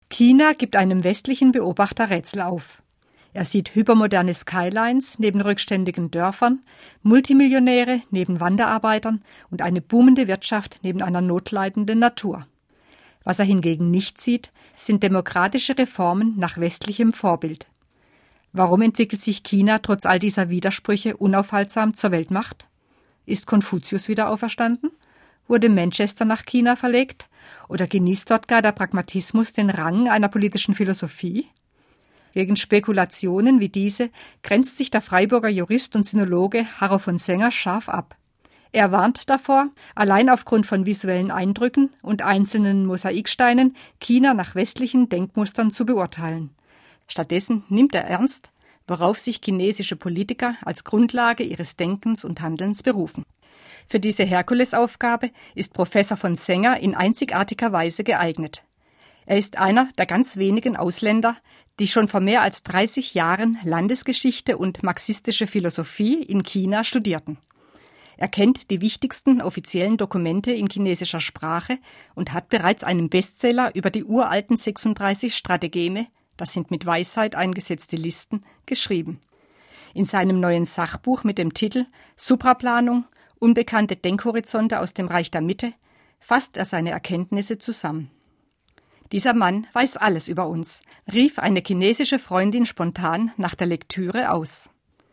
China gibt einem westlichen Beobachter Rätsel auf. Er sieht hypermoderne Skylines neben rückständigen Dörfern, Multimillionäre neben Wanderarbeitern und eine boomende Wirtschaft neben einer notleidenden Natur. Was er hingegen nicht sieht, sind demokratische Reformen nach westlichem Vorbild. Warum entwickelt sich China trotz all dieser Widersprüche unaufhaltsam zur Weltmacht? Ist Konfuzius wieder auferstanden? Wurde Manchester nach China verlegt? Oder genießt dort gar der Pragmatismus den Rang einer politischen Philosophie? Gegen Spekulationen wie diese grenzt sich der Freiburger Jurist und Sinologe Harro von Senger scharf ab. Er warnt davor, allein aufgrund von visuellen Eindrücken und einzelnen Mosaiksteinen China nach westlichen Denkmustern zu beurteilen. Stattdessen nimmt er ernst, worauf sich chinesische Politiker als Grundlage ihres Denkens und Handelns berufen. Für diese Herkulesaufgabe ist Professor von Senger in einzigartiger Weise geeignet. Er ist einer der ganz wenigen Ausländer, die schon vor mehr als 30 Jahren Landesgeschichte und marxistische Philosophie in China studierten. Er kennt die wichtigsten offiziellen Dokumente in chinesischer Sprache und hat bereits einen Bestseller über die uralten 36 Strategeme, das sind mit Weisheit eingesetzte Listen, geschrieben. In seinem neuen Sachbuch mit dem Titel Supraplanung – Unbekannte Denkhorizonte aus dem Reich der Mitte fasst er seine Erkenntnisse zusammen. Dieser Mann weiß alles über uns, rief eine chinesische Freundin spontan nach der Lektüre aus.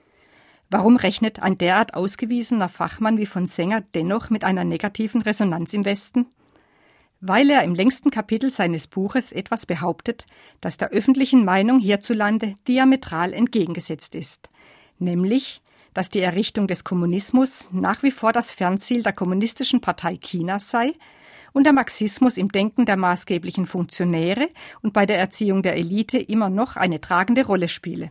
Warum rechnet ein derart ausgewiesener Fachmann wie von Senger dennoch mit einer negativen Resonanz im Westen? Weil er im längsten Kapitel seines Buches etwas behauptet, das der öffentlichen Meinung hierzulande diametral entgegengesetzt ist, nämlich, dass die Errichtung des Kommunismus nach wie vor das Fernziel der Kommunistischen Partei Chinas sei und der Marxismus im Denken der maßgeblichen Funktionäre und bei der Erziehung der Elite immer noch eine tragende Rolle spiele.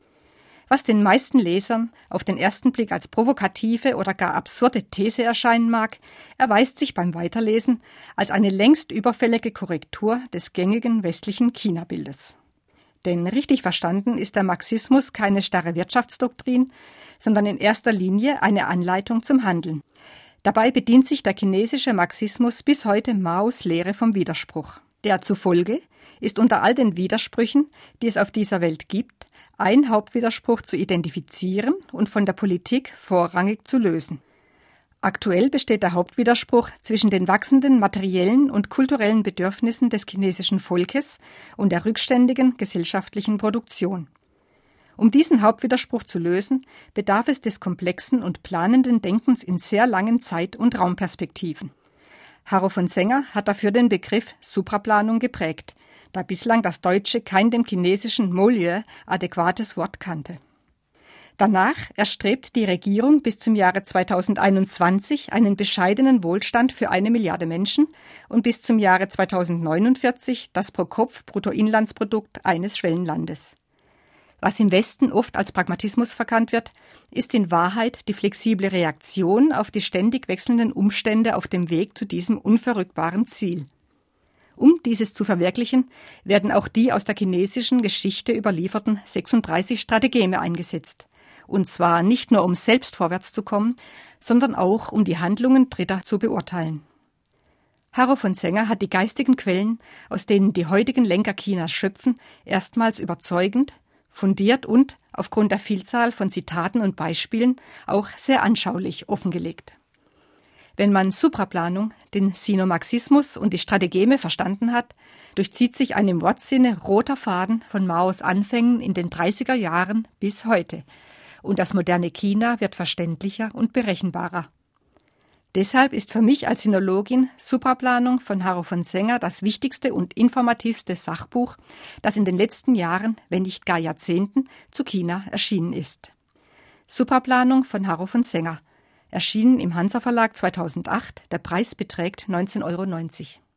Was den meisten Lesern auf den ersten Blick als provokative oder gar absurde These erscheinen mag, erweist sich beim Weiterlesen als eine längst überfällige Korrektur des gängigen westlichen China-Bildes. Denn richtig verstanden ist der Marxismus keine starre Wirtschaftsdoktrin, sondern in erster Linie eine Anleitung zum Handeln. Dabei bedient sich der chinesische Marxismus bis heute Maos Lehre vom Widerspruch. Der zufolge ist unter all den Widersprüchen, die es auf dieser Welt gibt, ein Hauptwiderspruch zu identifizieren und von der Politik vorrangig zu lösen. Aktuell besteht der Hauptwiderspruch zwischen den wachsenden materiellen und kulturellen Bedürfnissen des chinesischen Volkes und der rückständigen gesellschaftlichen Produktion. Um diesen Hauptwiderspruch zu lösen, bedarf es des komplexen und planenden Denkens in sehr langen Zeit- und Raumperspektiven. Harro von Senger hat dafür den Begriff Supraplanung geprägt, da bislang das Deutsche kein dem chinesischen Molière adäquates Wort kannte. Danach erstrebt die Regierung bis zum Jahre 2021 einen bescheidenen Wohlstand für 1 Milliarde Menschen und bis zum Jahre 2049 das Pro-Kopf-Bruttoinlandsprodukt eines Schwellenlandes. Was im Westen oft als Pragmatismus verkannt wird, ist in Wahrheit die flexible Reaktion auf die ständig wechselnden Umstände auf dem Weg zu diesem unverrückbaren Ziel. Um dieses zu verwirklichen, werden auch die aus der chinesischen Geschichte überlieferten 36 Strategeme eingesetzt. Und zwar nicht nur, um selbst vorwärts zu kommen, sondern auch, um die Handlungen Dritter zu beurteilen. Harro von Senger hat die geistigen Quellen, aus denen die heutigen Lenker Chinas schöpfen, erstmals überzeugend, fundiert und, aufgrund der Vielzahl von Zitaten und Beispielen, auch sehr anschaulich offengelegt. Wenn man Supraplanung, den Sinomarxismus und die Strategeme verstanden hat, durchzieht sich ein im Wortsinne roter Faden von Maos Anfängen in den 30er Jahren bis heute. Und das moderne China wird verständlicher und berechenbarer. Deshalb ist für mich als Sinologin Supraplanung von Harro von Senger das wichtigste und informativste Sachbuch, das in den letzten Jahren, wenn nicht gar Jahrzehnten, zu China erschienen ist. Supraplanung von Harro von Senger, erschienen im Hansa Verlag 2008, der Preis beträgt 19,90 €.